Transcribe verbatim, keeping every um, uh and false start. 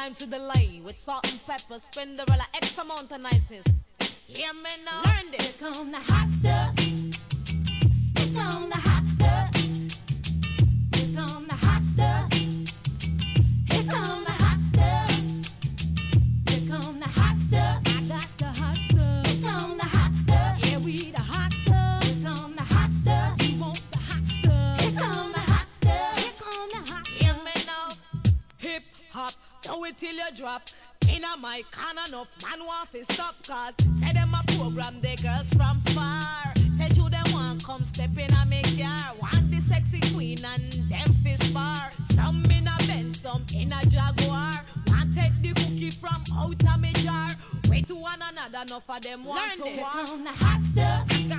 lime to the lane with salt and pepper, Spinderella, X amount of niceness. Hear me now? Learn this. Here come the hot stuff. Here come the hot stuff. Here come the hot stuff. Here come the hot stuff. Here come the hot stuff. I got the hot stuff. Here come the hot stuff. Yeah, we the hot stuff. Here come the hot stuff. You want the hot stuff. Here come the hot stuff. Here come the hot Hear stuff. me now? Hip hop, do it till you drop. In a mic, can enough man want to stop, cause say them a program the girls from far. Say you them want come step in a make car. Want the sexy queen and them fist bar. Some in a Benz, some in a Jaguar. Want take the cookie from out of me jar. Wait to one another, enough of them want Learn to this. war. Here come the hot stuff.